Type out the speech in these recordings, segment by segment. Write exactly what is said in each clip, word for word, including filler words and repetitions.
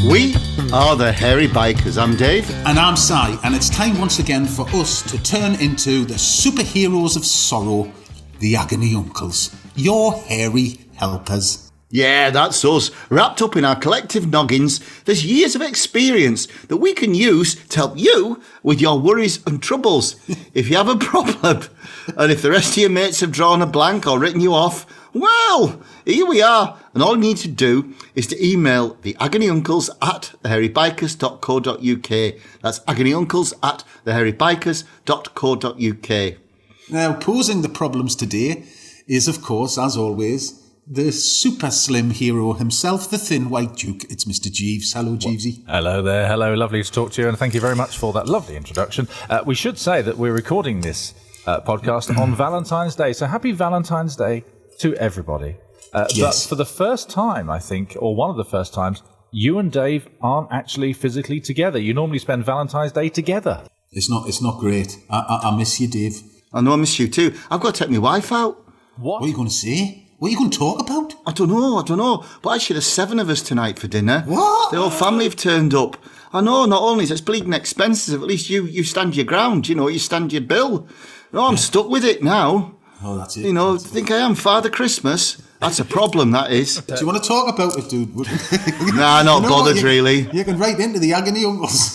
We are the Hairy Bikers. I'm Dave. And I'm Si, and it's time once again for us to turn into the superheroes of sorrow, the Agony Uncles, your hairy helpers. Yeah, that's us. Wrapped up in our collective noggins, there's years of experience that we can use to help you with your worries and troubles. If you have a problem, and if the rest of your mates have drawn a blank or written you off, well, here we are. And all you need to do is to email the Agony Uncles at the hairy bikers dot co dot uk. That's Agony Uncles at the hairy bikers dot co dot uk. Now, posing the problems today is, of course, as always, the super slim hero himself, the thin white duke. It's Mister Jeeves. Hello, Jeevesy. Hello there. Hello. Lovely to talk to you, and thank you very much for that lovely introduction. Uh, we should say that we're recording this uh, podcast on Valentine's Day, so happy Valentine's Day to everybody. Uh, Yes. But for the first time, I think, or one of the first times, you and Dave aren't actually physically together. You normally spend Valentine's Day together. It's not It's not great. I, I, I miss you, Dave. I know I miss you too. I've got to take my wife out. What? What are you going to say? What are you going to talk about? I don't know, I don't know. But actually, there's seven of us tonight for dinner. What? The whole family have turned up. I know, not only is it bleeding expensive, at least you, you stand your ground, you know, you stand your bill. No, I'm stuck with it now. Oh, that's it. You know, think I am Father Christmas? That's a problem, that is. Do you want to talk about it, dude? Nah, not You know bothered, what? You- really. You can write into the Agony Uncles.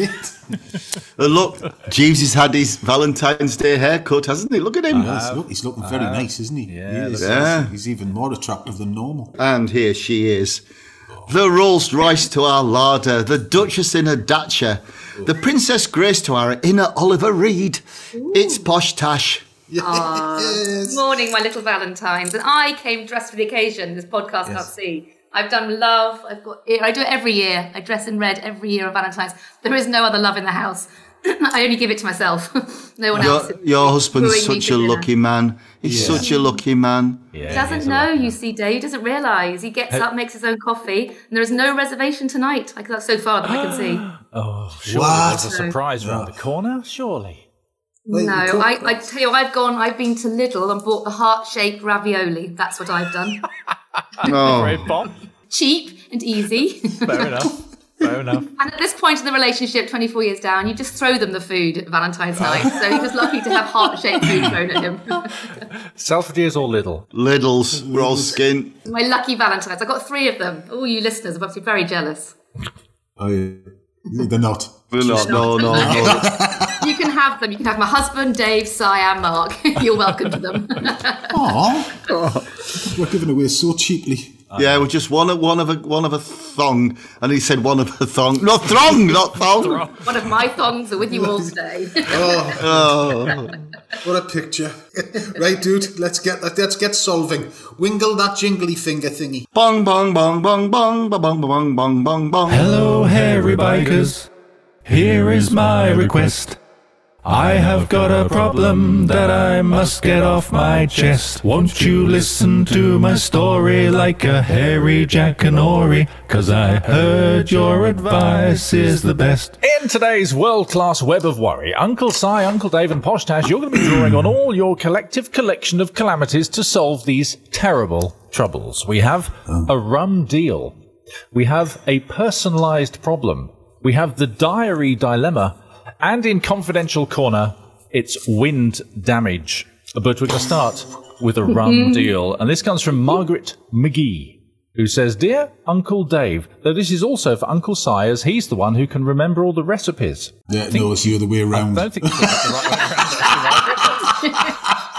Uh, look, Jeeves has had his Valentine's Day haircut, hasn't he? Look at him. Yes, look, he's looking very nice, isn't he? Yeah, he is. yeah. He's even more attractive than normal. And here she is. The Rolls Royce to our larder, the Duchess in her Dacia, the Princess Grace to our inner Oliver Reed. It's Posh Tash. Yes. Morning, my little Valentines. And I came dressed for the occasion, this podcast can't see. I've done love. I've got. I do it every year. I dress in red every year on Valentine's. There is no other love in the house. I only give it to myself. No one else. Your, your husband's wooing me such for a dinner. lucky man. He's Yeah. such a lucky man. Yeah, He doesn't he's a know, lucky you man. see, Dave. He doesn't realise. He gets up, makes his own coffee, and there is no reservation tonight. Like that's so far that I can see. Oh, surely What? there's a surprise round the corner, surely. Wait, No, you talk- I, I tell you, I've gone. I've been to Lidl and bought the heart-shaped ravioli. That's what I've done. Oh, Great bomb. Cheap and easy. Fair enough. Fair enough. And at this point in the relationship, twenty-four years down, you just throw them the food at Valentine's night. So he was lucky to have heart-shaped food thrown at him. Selfridges or Lidl? Lidl's, we're all skint. My lucky Valentines. I got three of them. All you listeners are about to be very jealous. Oh, yeah. They're not. We're not, no, no, no. You can have them. You can have my husband, Dave, Si, and Mark. You're welcome to them. Aww. We're giving away so cheaply. Yeah, we're just one of one of a one of a thong, and he said one of a thong. No, throng, not thong. One of my thongs are with you all today. Oh. What a picture. Right, dude, let's get let's get solving. Wingle that jingly finger thingy. Bong, bong, bong, bong, bong, bong, bong, bong, bong, bong, bong. Hello, hairy bikers. Here is my request. I have got a problem that I must get off my chest. Won't you listen to my story like a hairy Jackanory? 'Cause I heard your advice is the best. In today's world-class web of worry, Uncle Si, Uncle Dave and Posh Tash, you're going to be drawing on all your collective collection of calamities to solve these terrible troubles. We have a rum deal. We have a personalised problem. We have the diary dilemma. And in Confidential Corner, it's wind damage. But we're going to start with a rum deal. And this comes from Margaret McGee, who says, Dear Uncle Dave, though this is also for Uncle Si, as he's the one who can remember all the recipes. Yeah, no, it's the other way around. I don't think you got that the right way around, actually,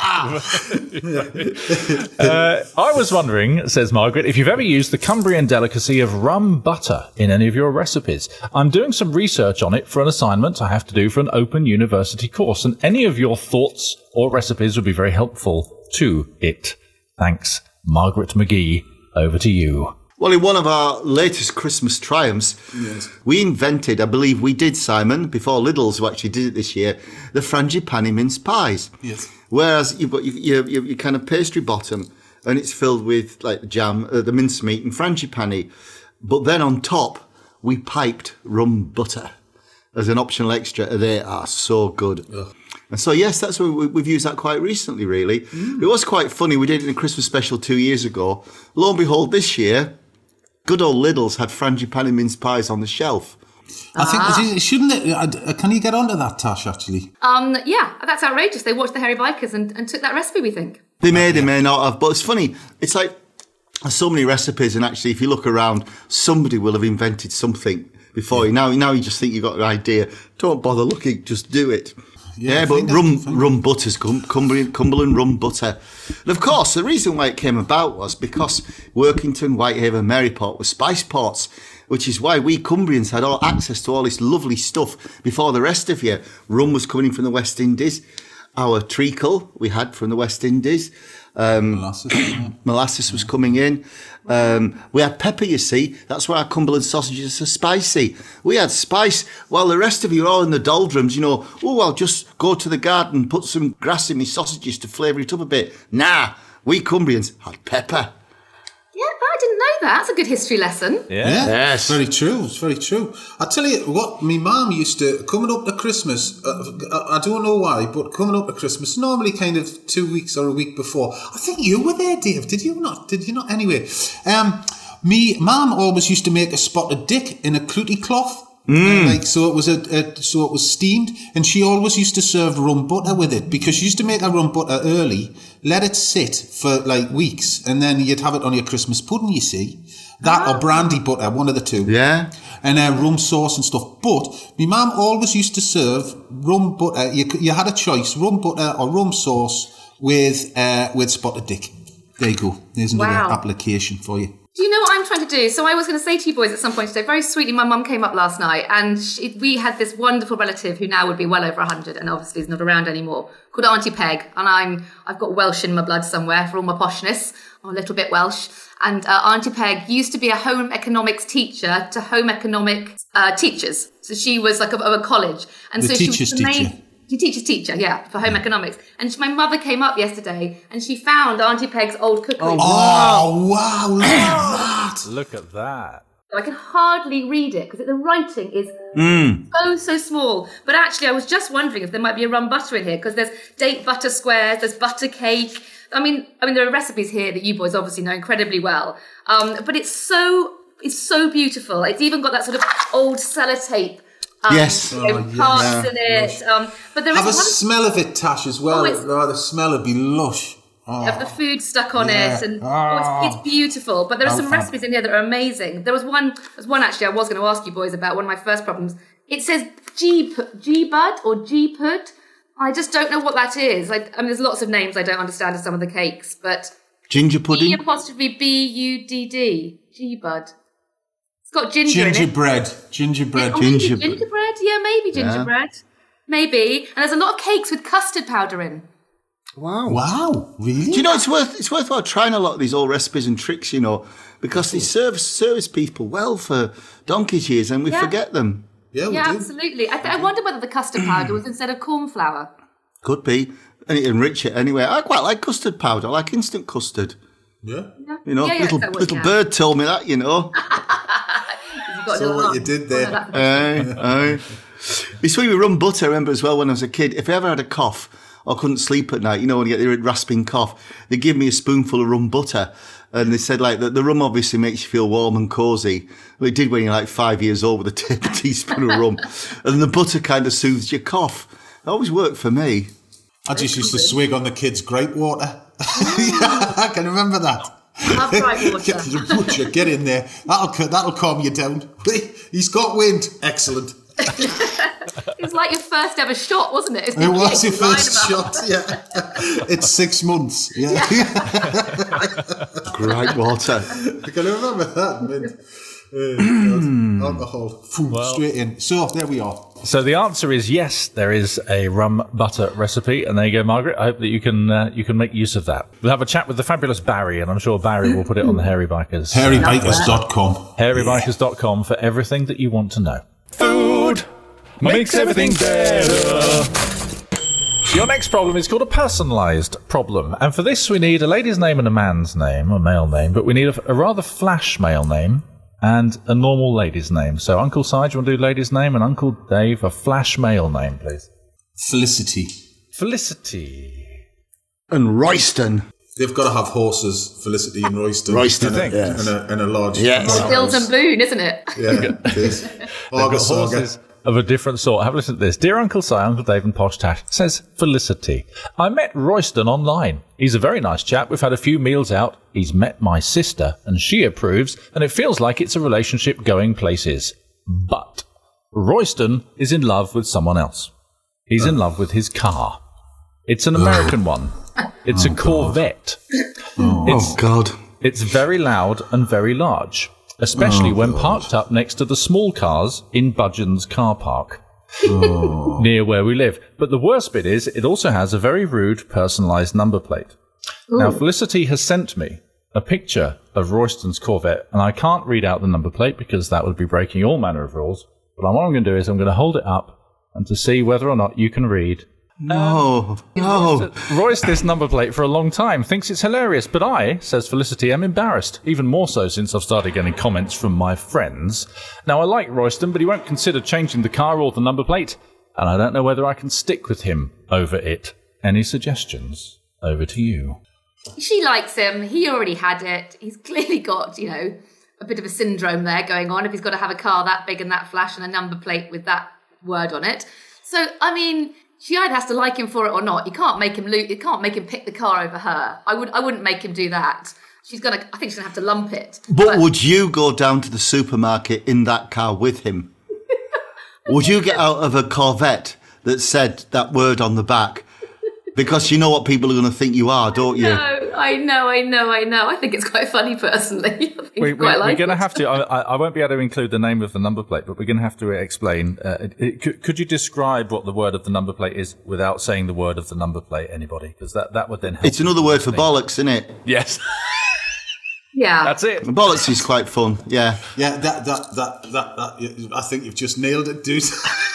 Margaret. uh, I was wondering, says Margaret, if you've ever used the Cumbrian delicacy of rum butter in any of your recipes. I'm doing some research on it for an assignment I have to do for an open university course, and any of your thoughts or recipes would be very helpful to it. Thanks, Margaret McGee. Over to you. Well, in one of our latest Christmas triumphs, Yes. we invented, I believe we did, Simon, before Lidl's who actually did it this year, the frangipani mince pies. Yes. Whereas you've got your, your, your kind of pastry bottom, and it's filled with like the jam, uh, the mincemeat and frangipani. But then on top, we piped rum butter as an optional extra. They are so good. Ugh. And so, yes, that's what we, we've used that quite recently, really. Mm. It was quite funny. We did it in a Christmas special two years ago. Lo and behold, this year, good old Lidl's had frangipani mince pies on the shelf. I think, shouldn't it? uh, Can you get onto that, Tash, actually? Um, yeah, that's outrageous. They watched the Hairy Bikers and, and took that recipe, we think. They may, they may not have, but it's funny. It's like there's so many recipes, and actually, if you look around, somebody will have invented something before you. Now, now you just think you've got an idea. Don't bother looking, just do it. Yeah, yeah but rum rum butter's Cumberland, Cumberland rum butter. And of course, the reason why it came about was because Workington, Whitehaven, Maryport were spice ports, which is why we Cumbrians had all access to all this lovely stuff before the rest of you. Rum was coming in from the West Indies. Our treacle we had from the West Indies. Um, molasses, yeah. molasses was coming in. Um, we had pepper, you see. That's why our Cumberland sausages are spicy. We had spice while the rest of you are all in the doldrums, you know. Oh, I'll just go to the garden, put some grass in my sausages to flavour it up a bit. Nah, we Cumbrians had pepper. Yeah, I didn't know that. That's a good history lesson. Yeah. Yeah, Yes. it's very true. It's very true. I tell you what, my mum used to, coming up to Christmas, uh, I don't know why, but coming up to Christmas, normally kind of two weeks or a week before, I think you were there, Dave, did you not? Did you not? Anyway, um, me mum always used to make a spotted dick in a clooty cloth. Mm. Like so, it was a, a so it was steamed, and she always used to serve rum butter with it because she used to make her rum butter early, let it sit for like weeks, and then you'd have it on your Christmas pudding. You see that oh. or brandy butter, one of the two. Yeah, and uh, rum sauce and stuff. But my mum always used to serve rum butter. You you had a choice: rum butter or rum sauce with uh, with spotted dick. There you go. There's another Wow. application for you. Do you know what I'm trying to do? So I was going to say to you boys at some point today, very sweetly, my mum came up last night and she, we had this wonderful relative who now would be well over one hundred and obviously is not around anymore, called Auntie Peg. And I'm, I've got Welsh in my blood somewhere for all my poshness. I'm a little bit Welsh. And uh, Auntie Peg used to be a home economics teacher to home economic uh, teachers. So she was like of a, a college. And The so teacher's she was the main, teacher. She teaches teacher, yeah, for home economics. And she, my mother came up yesterday and she found Auntie Peg's old cookery. Oh wow! Look at that. Look at that. I can hardly read it because the writing is Mm. so, so small. But actually, I was just wondering if there might be a rum butter in here because there's date butter squares, there's butter cake. I mean, I mean, there are recipes here that you boys obviously know incredibly well. Um, but it's so, it's so beautiful. It's even got that sort of old sellotape. Um, Yes. you know, Oh, yes. parts Yeah. in it. Um, but there is Have a one smell of it, Tash, as well. Oh, it's- Oh, the smell would be lush. Oh. of the food stuck on Yeah. it, and oh, it's, it's beautiful. But there are Oh, some fab. recipes in here that are amazing. There was one, there was one actually I was going to ask you boys about. One of my first problems. It says G G bud or G pud. I just don't know what that is. I, I mean, there's lots of names I don't understand of some of the cakes, but Ginger E pudding. apostrophe B U D D G bud. It's got ginger in it. Gingerbread. Gingerbread. Oh, maybe Gingerbread. gingerbread. Yeah, maybe gingerbread. Maybe. And there's a lot of cakes with custard powder in. Wow. Wow, really? Do you know it's worth it's worthwhile trying a lot of these old recipes and tricks, you know, because they serve service people well for donkey's years and we Yeah. forget them. Yeah, we Yeah, do. absolutely. I, th- I wonder whether the custard powder was instead of corn flour. Could be. And it enrich it anyway. I quite like custard powder. I like instant custard. Yeah. You know, Yeah, yeah, little that was, little yeah. bird told me that, you know. You've got a So little what lump. you did there. Oh, no, that's- Aye, aye. It's funny with rum butter, I remember as well when I was a kid, if I ever had a cough or couldn't sleep at night, you know, when you get the rasping cough, they give me a spoonful of rum butter. And they said, like, the, the rum obviously makes you feel warm and cosy. Well, it did when you're like five years old with a t- teaspoon of rum. And the butter kind of soothes your cough. It always worked for me. I just used to swig on the kids' grape water. Yeah, I can remember that. Have grape water. Get, you butcher, get in there. That'll ca- that'll calm you down. He's got wind. Excellent. It was like your first ever shot, wasn't it? It's It was the your line first about- shot. Yeah, it's six months. Yeah, Great water. I can remember that. Man. Uh, alcohol, Phew, straight in. So there we are. So the answer is yes, there is a rum butter recipe, and there you go, Margaret. I hope that you can uh, you can make use of that. We'll have a chat with the fabulous Barry, and I'm sure Barry will put it on the Hairy Bikers. hairy bikers dot com. hairy bikers dot com for everything that you want to know. Food makes everything better. Your next problem is called a personalised problem, and for this we need a lady's name and a man's name, a male name, but we need a, a rather flash male name and a normal lady's name. So Uncle Si, do you want to do lady's name, and Uncle Dave, a flash male name, please? Felicity. Felicity. And Royston. They've got to have horses, Felicity and Royston. Royston, and, a, yes. and, a, and a large... Yes. large Bills house. and Boone, isn't it? Yeah, it is. They've got Argus Saga. horses of a different sort. Have a listen to this. Dear Uncle Si, Uncle Dave and Posh Tash, says Felicity. I met Royston online. He's a very nice chap. We've had a few meals out. He's met my sister and she approves, and it feels like it's a relationship going places. But Royston is in love with someone else. He's in love with his car. It's an American one. It's a Corvette. Oh, God. It's very loud and very large, especially Oh, when God. parked up next to the small cars in Budgeon's car park, Oh. near where we live. But the worst bit is it also has a very rude personalised number plate. Now, Felicity has sent me a picture of Royston's Corvette, and I can't read out the number plate because that would be breaking all manner of rules. But what I'm going to do is I'm going to hold it up and to see whether or not you can read. No, no. Royce this number plate for a long time, thinks it's hilarious, but I, says Felicity, am embarrassed, even more so since I've started getting comments from my friends. Now, I like Royston, but he won't consider changing the car or the number plate, and I don't know whether I can stick with him over it. Any suggestions? Over to you. She likes him. He already had it. He's clearly got, you know, a bit of a syndrome there going on if he's got to have a car that big and that flash and a number plate with that word on it. So, I mean... She either has to like him for it or not. You can't make him lo- You can't make him pick the car over her. I would. I wouldn't make him do that. She's gonna. I think she's gonna have to lump it. But, But- would you go down to the supermarket in that car with him? Would you get out of a Corvette that said that word on the back? Because you know what people are going to think you are, don't you? No, I know, I know, I know. I think it's quite funny, personally. I think We, I we, quite we're like going to it. have to. I, I won't be able to include the name of the number plate, but we're going to have to explain. Uh, it, it, could, could you describe what the word of the number plate is without saying the word of the number plate? Anybody? Because that, that would then help. It's another word for bollocks, isn't it? Yes, Yeah, that's it. Bollocks is quite fun, yeah. Yeah, that, that, that, that, that, I think you've just nailed it, dude.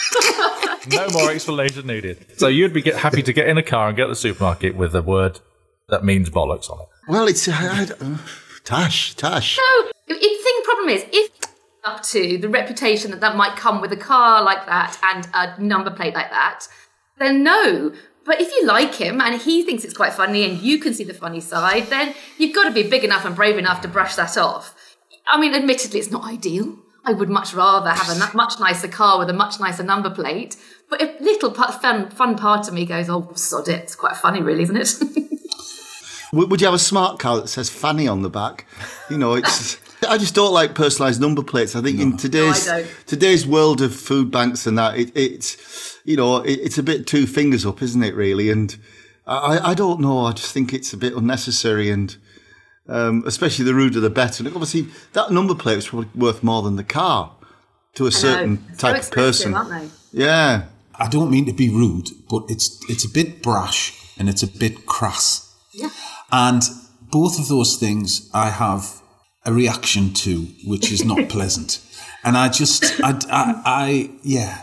No more explanation needed. So you'd be get, happy to get in a car and get to the supermarket with a word that means bollocks on it. Well, it's... I, I, uh, Tash, Tash. No, the thing problem is if up to the reputation that that might come with a car like that and a number plate like that, then no. But if you like him and he thinks it's quite funny and you can see the funny side, then you've got to be big enough and brave enough to brush that off. I mean, admittedly, it's not ideal. I would much rather have a much nicer car with a much nicer number plate. But a little fun, fun part of me goes, oh, sod it. It's quite funny, really, isn't it? Would you have a smart car that says Fanny on the back? You know, it's... I just don't like personalised number plates. I think no. in today's no, I don't. today's world of food banks and that, it, it's, you know, it, it's a bit two fingers up, isn't it, really? And I, I don't know. I just think it's a bit unnecessary and um, especially the ruder the better. And obviously, that number plate is probably worth more than the car to a certain so type of person. Aren't they? Yeah. I don't mean to be rude, but it's it's a bit brash and it's a bit crass. Yeah. And both of those things I have a reaction to, which is not pleasant. And I just, I, I, I, yeah,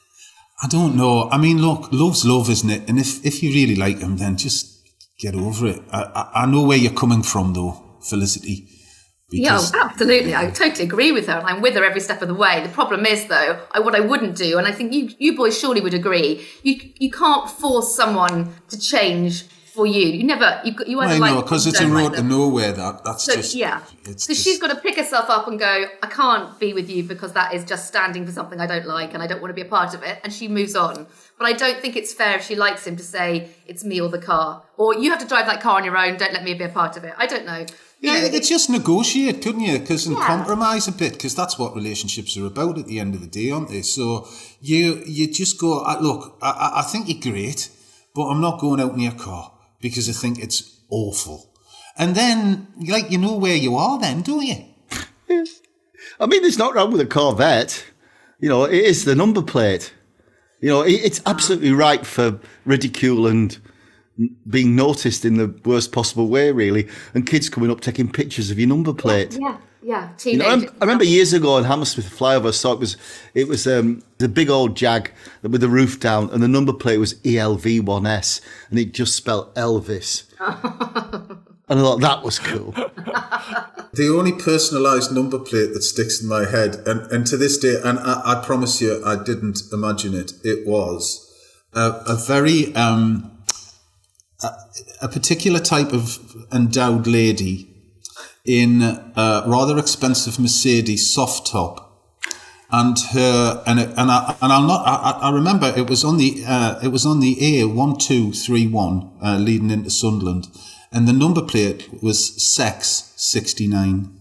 I don't know. I mean, look, love's love, isn't it? And if, if you really like him, then just get over it. I, I, I know where you're coming from, though, Felicity. Yeah, absolutely. I totally agree with her, and I'm with her every step of the way. The problem is, though, I, what I wouldn't do, and I think you, you boys surely would agree, you you can't force someone to change for you. You never, you, you either I like know, because it's a don't road like to them. nowhere. That that's So, just yeah. It's So just, she's got to pick herself up and go, I can't be with you because that is just standing for something I don't like and I don't want to be a part of it. And she moves on. But I don't think it's fair if she likes him to say it's me or the car. Or you have to drive that car on your own, don't let me be a part of it. I don't know. You Yeah, know, you could just negotiate, couldn't you? Because and Yeah. compromise a bit, because that's what relationships are about at the end of the day, aren't they? So you you just go, I, look, I, I- I think you're great, but I'm not going out in your car because I think it's awful. And then, like, you know where you are then, don't you? I mean, there's not wrong with a Corvette. You know, it is the number plate. You know, it, it's absolutely ripe for ridicule and being noticed in the worst possible way, really. And kids coming up taking pictures of your number plate. Yeah, yeah. You know, Teenage. I, I remember years ago in Hammersmith Flyover, I saw it was it was um, the big old Jag with the roof down, and the number plate was E L V one S, and it just spelled Elvis. And I thought that was cool. The only personalised number plate that sticks in my head, and, and to this day, and I, I promise you I didn't imagine it, it was a, a very um, a, a particular type of endowed lady in a rather expensive Mercedes soft top. And her and it, and I and I'll not I, I remember it was on the uh, it was on the A one two three one uh, leading into Sunderland, and the number plate was Sex sixty-nine.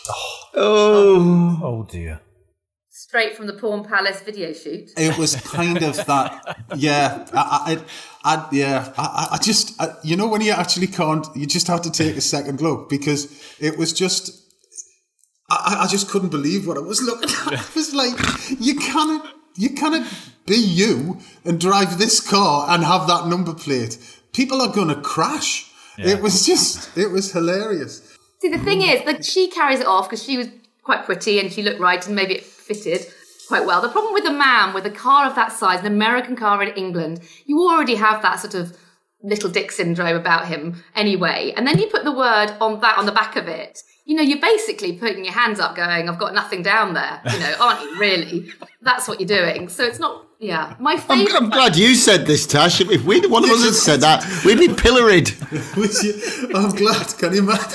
Oh, Oh dear. Straight from the Porn Palace video shoot. It was kind of that, yeah. I, I, I yeah. I, I just I, you know when you actually can't, you just have to take a second look because it was just. I, I just couldn't believe what I was looking at. It was like, you cannot, you cannot be you and drive this car and have that number plate. People are going to crash. Yeah. It was just, it was hilarious. See, the thing is, like, she carries it off because she was quite pretty and she looked right and maybe it fitted quite well. The problem with a man with a car of that size, an American car in England, you already have that sort of little dick syndrome about him anyway. And then you put the word on that on the back of it. You know, you're basically putting your hands up going, I've got nothing down there, you know, aren't you, really? That's what you're doing. So it's not, yeah. My favourite... I'm, I'm glad you said this, Tash. If we one of us had said that, we'd be pilloried. I'm glad. Can you imagine?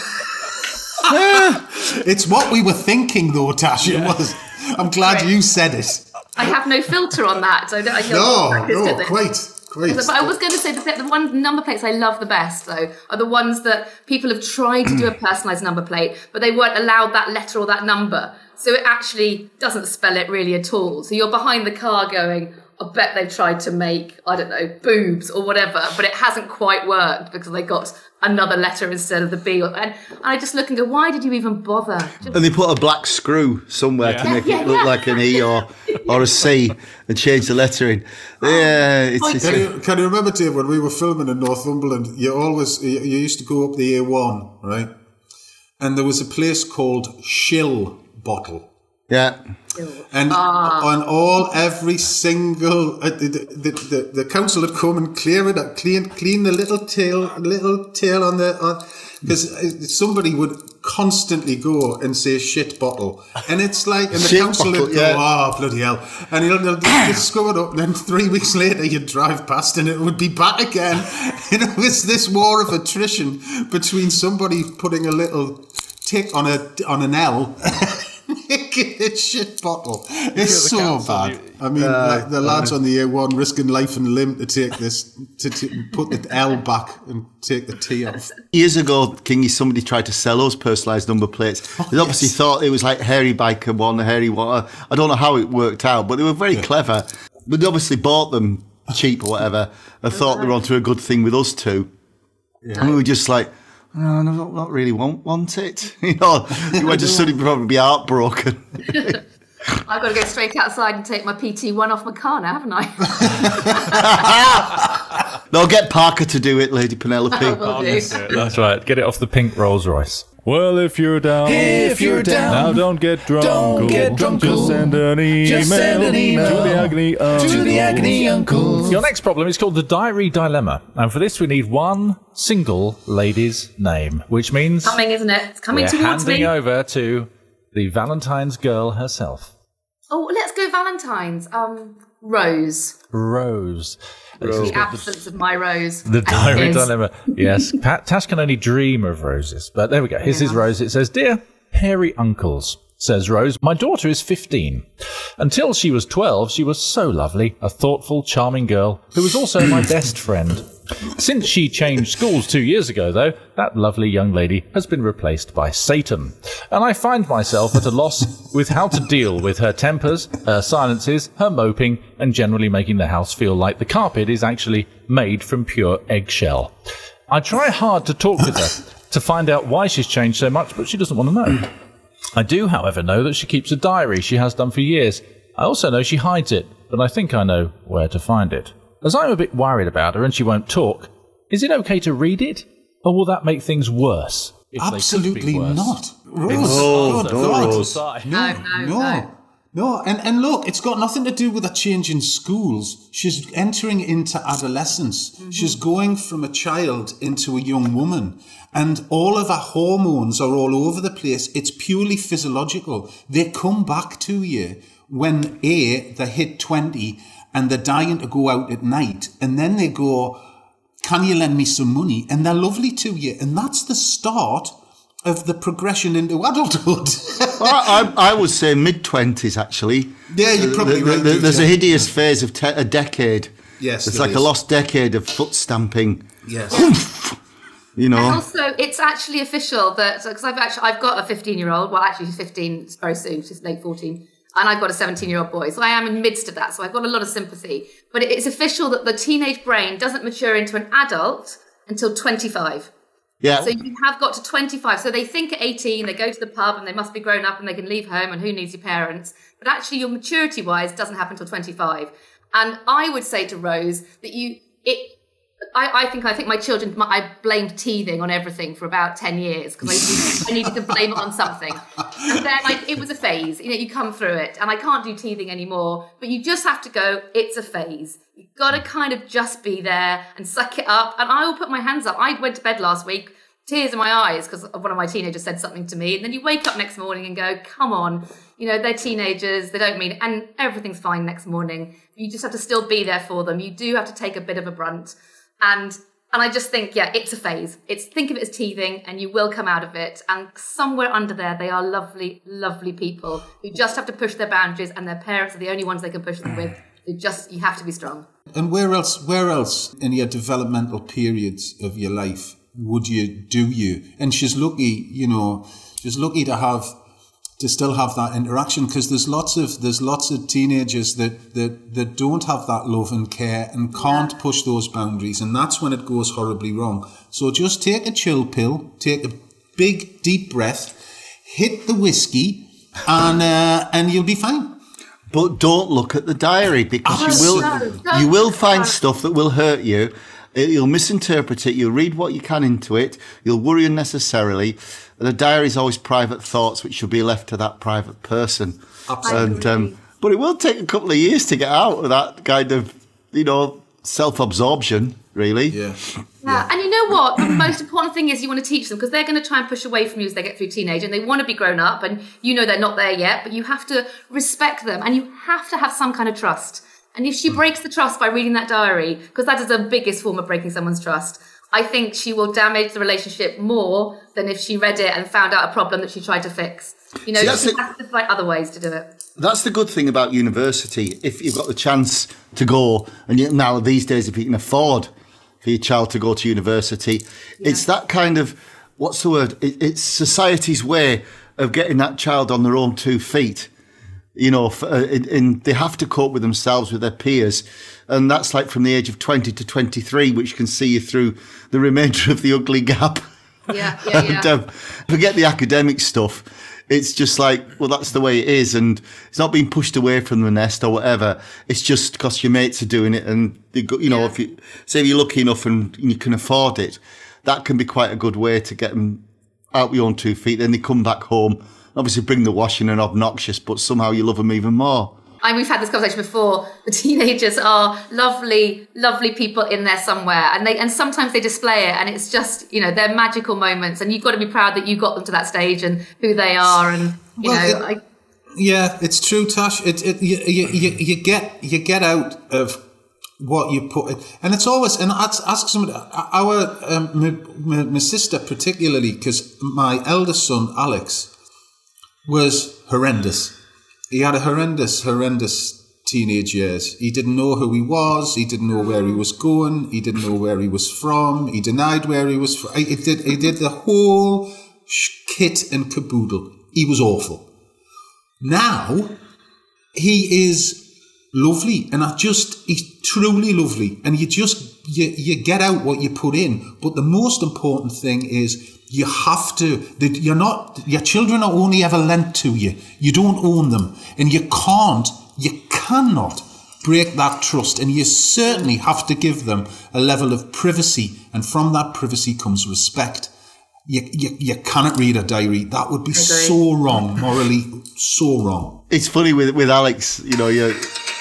It's what we were thinking, though, Tash. It was. I'm glad Right. you said it. I have no filter on that. So I don't, I No, no, quite. Great. But I was going to say the, the one number plates I love the best, though, are the ones that people have tried to do a personalised number plate, but they weren't allowed that letter or that number. So it actually doesn't spell it really at all. So you're behind the car going, I bet they've tried to make, I don't know, boobs or whatever, but it hasn't quite worked because they got another letter instead of the B. And, and I just look and go, why did you even bother? Just... And they put a black screw somewhere Yeah. to make Yeah, it look yeah. like an E or, or a C and change the lettering. Yeah, it's, it's Can you, can you remember, Dave, when we were filming in Northumberland, you always, you, you used to go up the A one, right? And there was a place called Shill Bottle. yeah. And on all, every single, uh, the, the, the, the council had come and clear it up, clean, clean the little tail, little tail on the, on, because somebody would constantly go and say shit bottle. And it's like, and the Shit council bottle, would go, yeah. oh, bloody hell. And you'll, they'll just screw it up. And then three weeks later, you'd drive past and it would be back again. And it was this war of attrition between somebody putting a little tick on a, on an L. It's shit bottle. It's so council, bad. you- I mean, like the lads on the A one risking life and limb to take this, to, to put the L back and take the T off. Years ago, Kingy, somebody tried to sell us personalised number plates. They obviously yes. thought it was like Hairy Biker one, Hairy one. I don't know how it worked out, but they were very clever. But they obviously bought them cheap or whatever and thought they were onto a good thing with us two. And we were just like, no, no, not, not really want, want it. You know, you went to suddenly probably be heartbroken. I've got to go straight outside and take my P T one off my car now, haven't I? No, get Parker to do it, Lady Penelope. I will do. That's right. Get it off the pink Rolls Royce. Well, if you're down, If you're down, now don't get drunk. don't get drunk. Just send an email, Just send an email to the Agony Uncle. to the Agony Uncles. Your next problem is called the Diary Dilemma, and for this we need one single lady's name, which means Coming, isn't it? It's coming we're towards handing me. over to the Valentine's girl herself, Oh, let's go Valentine's. Um, Rose. Rose. This is The absence of my Rose. The And Diary his. Dilemma. Yes, Pat, Tash can only dream of roses. But there we go. Here's his rose. It says, Dear Hairy Uncles, says Rose, my daughter is fifteen. Until she was twelve, she was so lovely, a thoughtful, charming girl who was also my best friend. Since she changed schools two years ago, though, that lovely young lady has been replaced by Satan. And I find myself at a loss with how to deal with her tempers, her silences, her moping, and generally making the house feel like the carpet is actually made from pure eggshell. I try hard to talk with her to find out why she's changed so much, but she doesn't want to know. I do, however, know that she keeps a diary. She has done for years. I also know she hides it, but I think I know where to find it. As I'm a bit worried about her and she won't talk, is it okay to read it? Or will that make things worse? if they could be Absolutely worse? not. Rose, No, good no, God. Rose. No, no, No, no. no. And, and look, it's got nothing to do with a change in schools. She's entering into adolescence. Mm-hmm. She's going from a child into a young woman. And all of her hormones are all over the place. It's purely physiological. They come back to you when, A, they hit twenty and they're dying to go out at night. And then they go, can you lend me some money? And they're lovely to you. And that's the start of the progression into adulthood. Well, I, I would say mid-twenties, actually. Yeah, you're probably the, right. The, there's yeah. a hideous phase of te- a decade. Yes, It's there like is. a lost decade of foot stamping. Yes. You know. And also, it's actually official that, because I've actually, I've got a fifteen-year-old, well, actually she's fifteen very soon, she's late fourteen, and I've got a seventeen-year-old boy, so I am in the midst of that, so I've got a lot of sympathy. But it's official that the teenage brain doesn't mature into an adult until twenty-five. Yeah. So you have got to twenty-five. So they think at eighteen, they go to the pub and they must be grown up and they can leave home and who needs your parents. But actually your maturity-wise doesn't happen until twenty-five. And I would say to Rose that you, it, I, I think I think my children, my, I blamed teething on everything for about ten years because I, I needed to blame it on something. And then I, it was a phase. You know, you come through it. And I can't do teething anymore. But you just have to go, it's a phase. You've got to kind of just be there and suck it up. And I will put my hands up. I went to bed last week, tears in my eyes because one of my teenagers said something to me. And then you wake up next morning and go, come on. You know, they're teenagers. They don't mean it. And everything's fine next morning. You just have to still be there for them. You do have to take a bit of a brunt. And and I just think, yeah, it's a phase. It's think of it as teething and you will come out of it. And somewhere under there, they are lovely, lovely people who just have to push their boundaries and their parents are the only ones they can push them with. You just, you have to be strong. And where else, where else in your developmental periods of your life would you do you? And she's lucky, you know, she's lucky to have, to still have that interaction because there's lots of, there's lots of teenagers that, that, that don't have that love and care and can't yeah. push those boundaries. And that's when it goes horribly wrong. So just take a chill pill, take a big deep breath, hit the whiskey and, uh, and you'll be fine. But don't look at the diary because Oh, you will no, you will find don't. stuff that will hurt you. It- You'll misinterpret it. You'll read what you can into it. You'll worry unnecessarily. The diary is always private thoughts, which should be left to that private person. Absolutely. And um, but it will take a couple of years to get out of that kind of, you know, self-absorption. Really. Yeah. Yeah. And you know what? The most important thing is you want to teach them because they're going to try and push away from you as they get through teenage and they want to be grown up and you know they're not there yet, but you have to respect them and you have to have some kind of trust. And if she breaks the trust by reading that diary, because that is the biggest form of breaking someone's trust, I think she will damage the relationship more than if she read it and found out a problem that she tried to fix. You know, See, that's she it. has to find other ways to do it. That's the good thing about university. If you've got the chance to go, and you, now these days, if you can afford for your child to go to university, Yeah. it's that kind of, what's the word? It, it's society's way of getting that child on their own two feet. You know, f- uh, and, and they have to cope with themselves, with their peers. And that's like from the age of twenty to twenty-three, which can see you through the remainder of the ugly gap. Yeah, yeah, yeah. And, um, forget the academic stuff. It's just like, well, that's the way it is. And it's not being pushed away from the nest or whatever. It's just because your mates are doing it. And, they go, you know, Yeah. if you say if you're lucky enough and you can afford it, that can be quite a good way to get them out with your own two feet. Then they come back home, obviously bring the washing and obnoxious, but somehow you love them even more. And we've had this conversation before. The teenagers are lovely, lovely people in there somewhere, and they and sometimes they display it, and it's just, you know, they're magical moments, and you've got to be proud that you got them to that stage and who they are, and you Well, know. it- I, Yeah, it's true, Tash. It, it, you, you, you, you get you get out of what you put, and it's always. And I'd ask somebody. Our um, my, my, my sister particularly, because my eldest son Alex was horrendous. He had a horrendous, horrendous teenage years. He didn't know who he was. He didn't know where he was going. He didn't know where he was from. He denied where he was from. He did. He did the whole kit and caboodle. He was awful. Now, he is lovely, and I just, he's truly lovely, and you just, you, you get out what you put in, but the most important thing is you have to, that you're not, your children are only ever lent to you, you don't own them, and you can't, you cannot break that trust, and you certainly have to give them a level of privacy, and from that privacy comes respect. You, you, you cannot read a diary. That would be so wrong, morally so wrong. It's funny with with Alex, you know, you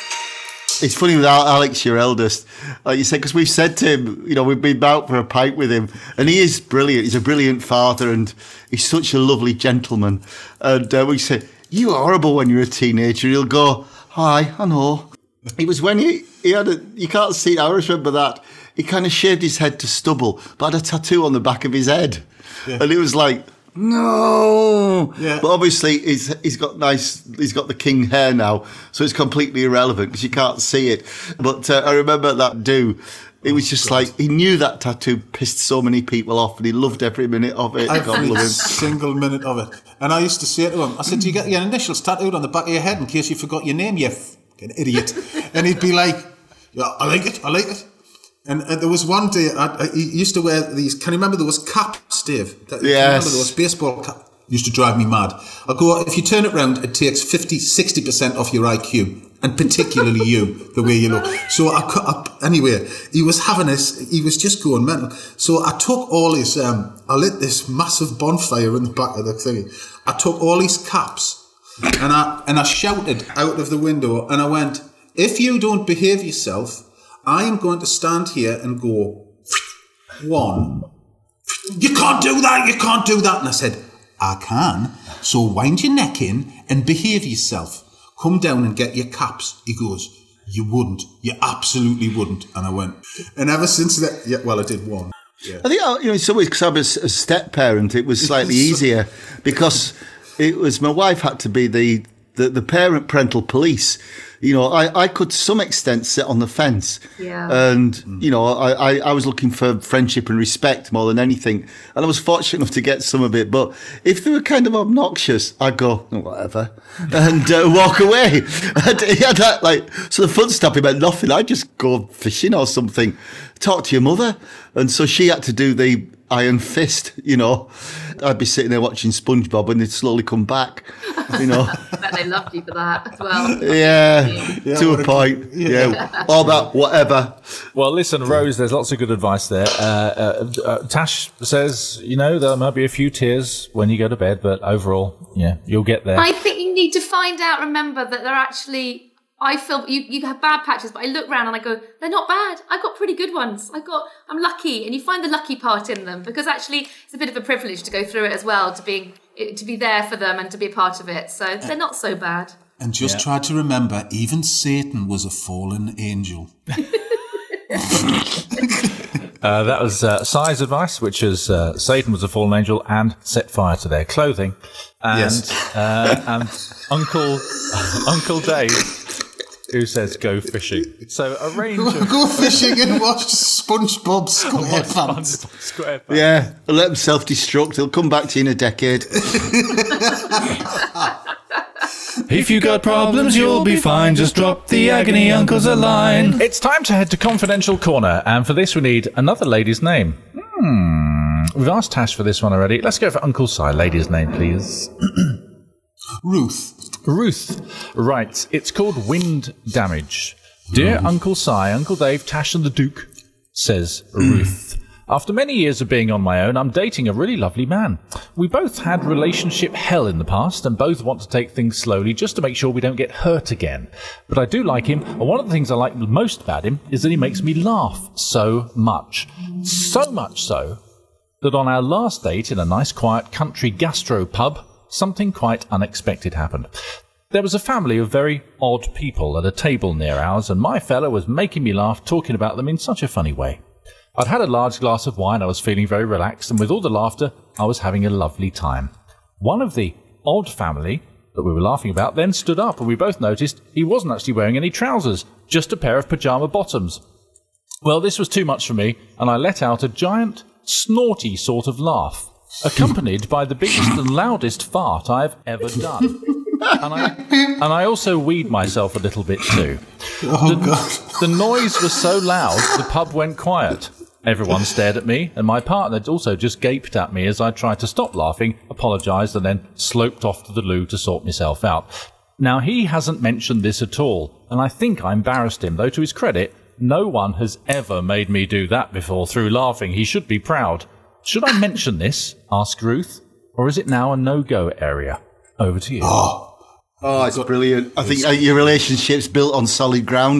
it's funny with Al- Alex, your eldest, like you said, because we've said to him, you know, we've been out for a pint with him, and he is brilliant. He's a brilliant father, and he's such a lovely gentleman. And uh, we say, you were horrible when you were a teenager. He'll go, hi, I know. It was when he, he had a, you can't see it, I remember that. he kind of shaved his head to stubble, but had a tattoo on the back of his head. Yeah. And it was like, no. Yeah. But obviously, he's he's got nice. He's got the king hair now, so it's completely irrelevant because you can't see it. But uh, I remember that do. It was just God. like he knew that tattoo pissed so many people off, and he loved every minute of it. Every single minute of it. And I used to say to him, I said, "Do you get your initials tattooed on the back of your head in case you forgot your name, you fucking idiot?" And he'd be like, "Yeah, I like it. I like it." And, and there was one day, I, I, he used to wear these, can you remember there was caps, Dave? Can yes. you remember there was baseball caps? Used to drive me mad. I go, if you turn it round, it takes fifty, sixty percent off your I Q, and particularly you, the way you look. So I, I anyway, he was having this, he was just going mental. So I took all his, um, I lit this massive bonfire in the back of the thing. I took all his caps, and I, and I shouted out of the window, and I went, if you don't behave yourself, I am going to stand here and go, one, you can't do that, you can't do that. And I said, I can, so wind your neck in and behave yourself. Come down and get your caps. He goes, you wouldn't, you absolutely wouldn't. And I went, and ever since that, yeah, well, I did one. Yeah. I think, you know, in some ways, because I was a step parent, it was slightly easier because it was my wife had to be the, the, the parent parental police. You know, I, I could to some extent sit on the fence. Yeah. And, you know, I, I, I was looking for friendship and respect more than anything. And I was fortunate enough to get some of it. But if they were kind of obnoxious, I'd go, oh, whatever, and uh, walk away. And he had that, like, so the fun stuff, he meant nothing. I'd just go fishing or something, talk to your mother. And so she had to do the iron fist, you know. I'd be sitting there watching SpongeBob and they'd slowly come back, you know. I bet they loved you for that as well. Yeah, yeah to a point. Yeah. yeah, all that, whatever. Well, listen, Rose, there's lots of good advice there. Uh, uh, uh, Tash says, you know, there might be a few tears when you go to bed, but overall, yeah, you'll get there. I think you need to find out, remember, that they're actually... I feel you, you have bad patches, but I look around and I go, they're not bad. I've got pretty good ones. I got, I'm lucky. And you find the lucky part in them because actually it's a bit of a privilege to go through it as well, to being, to be there for them and to be a part of it. So they're not so bad. And just yeah. try to remember, even Satan was a fallen angel. Uh, that was uh, Si's advice, which is uh, Satan was a fallen angel and set fire to their clothing. And, yes. uh, and Uncle Uncle Dave, who says go fishing. So a range of... Go fishing and watch SpongeBob SquarePants. SquarePants. Yeah, he'll let him self-destruct. He'll come back to you in a decade. If you got problems, you'll be fine. Just drop the agony uncles a line. It's time to head to Confidential Corner, and for this we need another lady's name. Hmm. We've asked Tash for this one already. Let's go for Uncle Si. Lady's name, please. Ruth. Ruth. Right. It's called Wind Damage. Dear mm. Uncle Si, Uncle Dave, Tash and the Duke, says Ruth. After many years of being on my own, I'm dating a really lovely man. We both had relationship hell in the past and both want to take things slowly just to make sure we don't get hurt again. But I do like him, and one of the things I like most about him is that he makes me laugh so much. So much so that on our last date in a nice quiet country gastro pub, something quite unexpected happened. There was a family of very odd people at a table near ours, and my fella was making me laugh talking about them in such a funny way. I'd had a large glass of wine, I was feeling very relaxed, and with all the laughter, I was having a lovely time. One of the odd family that we were laughing about then stood up, and we both noticed he wasn't actually wearing any trousers, just a pair of pyjama bottoms. Well, this was too much for me, and I let out a giant, snorty sort of laugh, accompanied by the biggest and loudest fart I've ever done. And I, and I also weed myself a little bit too. Oh, the, God. The noise was so loud, the pub went quiet. Everyone stared at me, and my partner also just gaped at me as I tried to stop laughing, apologised, and then sloped off to the loo to sort myself out. Now, he hasn't mentioned this at all, and I think I embarrassed him, though to his credit, no one has ever made me do that before through laughing. He should be proud. Should I mention this? Asked Ruth. Or is it now a no-go area? Over to you. Oh, oh it's brilliant. I think uh, your relationship's built on solid ground.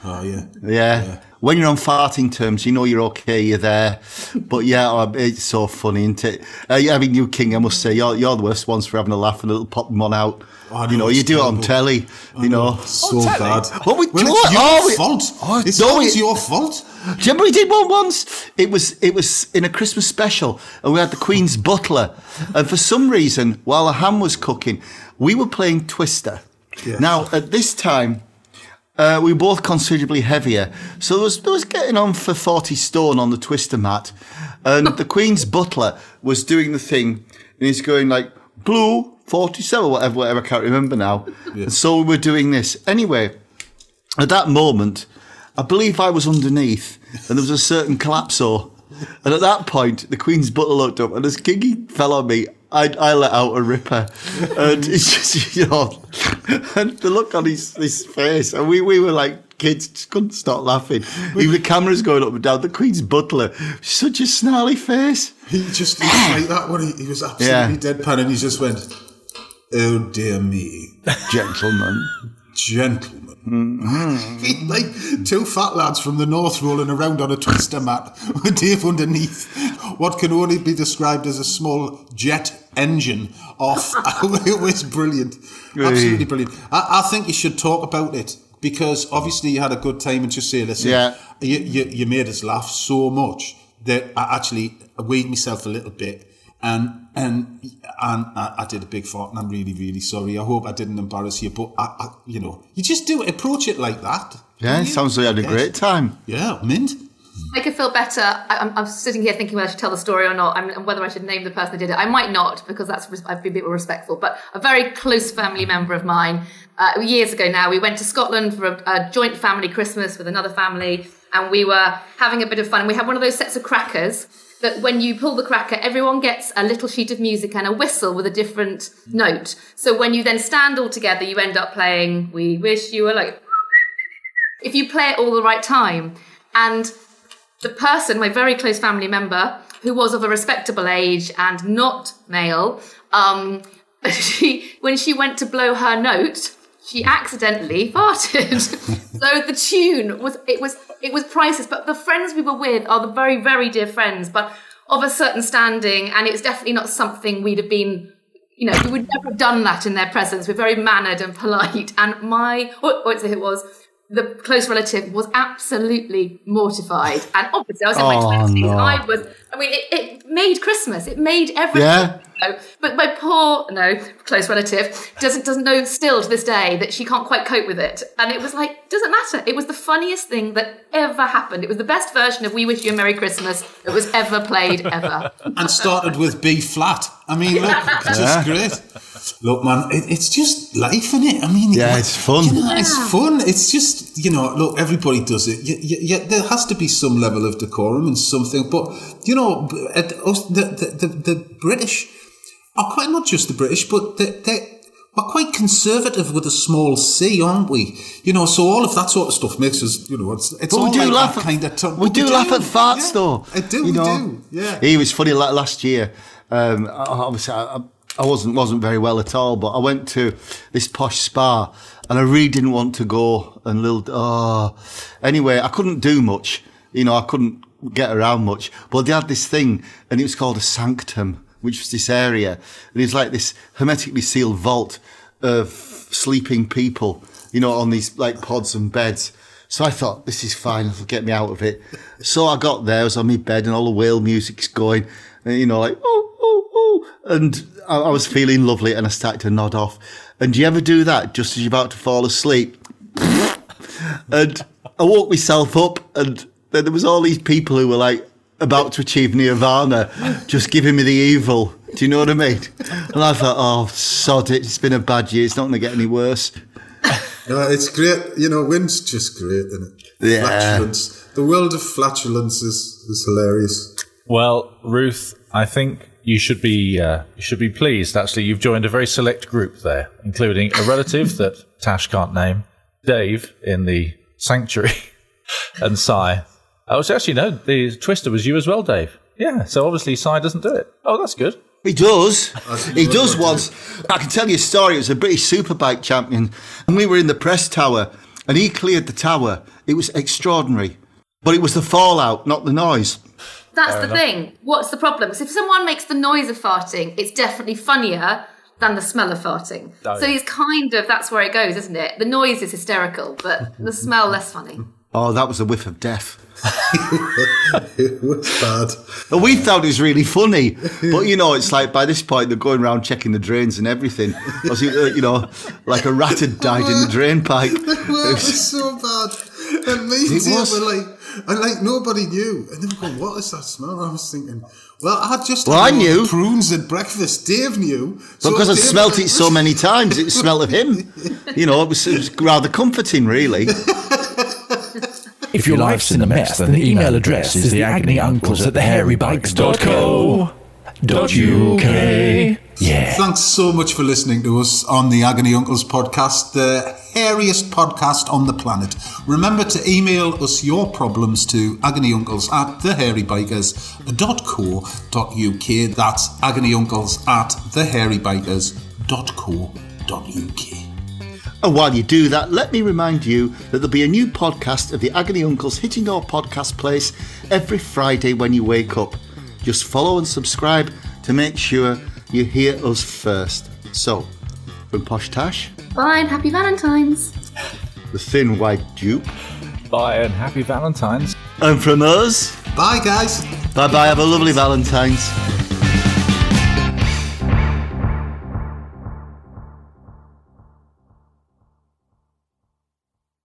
Oh, yeah. Yeah. Yeah. When you're on farting terms, you know you're okay, you're there. But yeah, oh, it's so funny, isn't it? Uh, yeah, I mean, you King, I must say, you're, you're the worst ones for having a laugh and a little popping one out. Oh, you no, know, you it's do terrible. it on telly, I you know. So telly? bad. What we well, do it's it- your oh, we- fault. oh, it's no, always it- your fault. Do you remember we did one once? It was it was in a Christmas special, and we had the Queen's butler. And for some reason, while the ham was cooking, we were playing Twister. Yes. Now, at this time, uh, we were both considerably heavier. So there was, there was getting on for forty stone on the Twister mat. And the Queen's butler was doing the thing, and he's going like, blue, forty-seven, whatever, whatever, I can't remember now. Yeah. And so we were doing this. Anyway, at that moment, I believe I was underneath, and there was a certain collapso. And at that point, the Queen's butler looked up, and as Kingy fell on me, I, I let out a ripper. And it's just, you know, and the look on his, his face, and we, we were like kids, just couldn't stop laughing. Even the camera's going up and down. The Queen's butler, such a snarly face. He just, he was like that when he, he was absolutely Yeah. deadpan, and he just went, oh dear me, Gentlemen. gentlemen. Mm-hmm. He, like two fat lads from the north rolling around on a Twister mat with Dave underneath what can only be described as a small jet engine off. It was brilliant. Absolutely brilliant. I, I think you should talk about it, because obviously you had a good time, and just say, listen, Yeah. you, you, you made us laugh so much that I actually weighed myself a little bit. And and and I, I did a big fart, and I'm really, really sorry. I hope I didn't embarrass you, but I, I you know, you just do it, approach it like that. Yeah, don't it you? sounds like you had a Yes. great time. Yeah, mint. Make it feel better. I, I'm, I'm sitting here thinking whether I should tell the story or not, and whether I should name the person that did it. I might not, because that's res- I've been a bit more respectful. But a very close family member of mine, uh, years ago now, we went to Scotland for a, a joint family Christmas with another family, and we were having a bit of fun. And we had one of those sets of crackers that when you pull the cracker, everyone gets a little sheet of music and a whistle with a different note. So when you then stand all together, you end up playing "We Wish You Were Like." If you play it all the right time, and the person, my very close family member, who was of a respectable age and not male, um, she when she went to blow her note, she accidentally farted. So the tune was it was it was priceless. But the friends we were with are the very, very dear friends, but of a certain standing, and it's definitely not something we'd have been. You know, we would never have done that in their presence. We're very mannered and polite. And my, what, what it was, the close relative was absolutely mortified. And obviously, I was in my Oh, twenties. no. I was, I mean, it, it made Christmas. It made everything. Yeah. know. But my poor, no, close relative doesn't doesn't know still to this day that she can't quite cope with it. And it was like, doesn't matter. It was the funniest thing that ever happened. It was the best version of We Wish You a Merry Christmas that was ever played, ever. And started with B flat. I mean, look, it's just great. Look, man, it, it's just life, isn't it? I mean, Yeah, it- it's fun. You know, it's fun. It's just, you know, look, everybody does it. You, you, you, there has to be some level of decorum and something. But, you know, at us, the, the, the, the British are quite, not just the British, but they, they are quite conservative with a small c, aren't we? You know, so all of that sort of stuff makes us, you know, it's, it's But we all do like laugh that at kind of tongue. we But do laugh at farts yeah. though. I do, you we know? do. Yeah. It was funny. Like last year, um, I- obviously I, I wasn't wasn't very well at all, but I went to this posh spa and I really didn't want to go. And little oh, anyway, I couldn't do much. You know, I couldn't get around much. But they had this thing, and it was called a sanctum, which was this area, and it's like this hermetically sealed vault of sleeping people, you know, on these like pods and beds. So I thought, this is fine, it'll get me out of it. So I got there, I was on my bed, and all the whale music's going, and, you know, like, oh, oh, oh, and I, I was feeling lovely, and I started to nod off. And do you ever do that just as you're about to fall asleep? And I woke myself up, and then there was all these people who were like about to achieve nirvana, just giving me the evil. Do you know what I mean? And I thought, oh, sod it, it's been a bad year, it's not going to get any worse. No, it's great. You know, wind's just great, isn't it? Yeah. Flatulence. The world of flatulence is, is hilarious. Well, Ruth, I think you should be uh, you should be pleased. Actually, you've joined a very select group there, including a relative that Tash can't name, Dave in the sanctuary, and Cy. Oh, so actually, no, the Twister was you as well, Dave. Yeah, so obviously Cy doesn't do it. Oh, that's good. He does. He does do. once. I can tell you a story. It was a British Superbike champion, and we were in the press tower, and he cleared the tower. It was extraordinary. But it was the fallout, not the noise. That's Fair the enough. thing. What's the problem? Because if someone makes the noise of farting, it's definitely funnier than the smell of farting. Oh, so it's kind of, that's where it goes, isn't it? The noise is hysterical, but the smell less funny. Oh, that was a whiff of death. It was bad. And we thought it was really funny. But, you know, it's like by this point, they're going around checking the drains and everything. Was it, you know, like a rat had died in the drain pipe. It was so bad. And me and Dave were like, and like nobody knew. And they were going, what is that smell? I was thinking, well, I just well, I knew prunes at breakfast. Dave knew. So because I smelt it so many times, it smelled of him. You know, it was, it was rather comforting, really. If your life's in a mess, then the email address is the agony uncles at the hairy bikes dot co dot U K. Yeah. Thanks so much for listening to us on the Agony Uncles podcast, the hairiest podcast on the planet. Remember to email us your problems to agonyuncles at the hairy bikers dot co dot U K. That's agonyuncles at the hairy bikers dot co dot U K. And while you do that, let me remind you that there'll be a new podcast of the Agony Uncles hitting your podcast place every Friday when you wake up. Just follow and subscribe to make sure you hear us first. So, from Posh Tash. Bye and happy Valentine's. The Thin White Duke. Bye and happy Valentine's. And from us. Bye, guys. Bye-bye. Have a lovely Valentine's.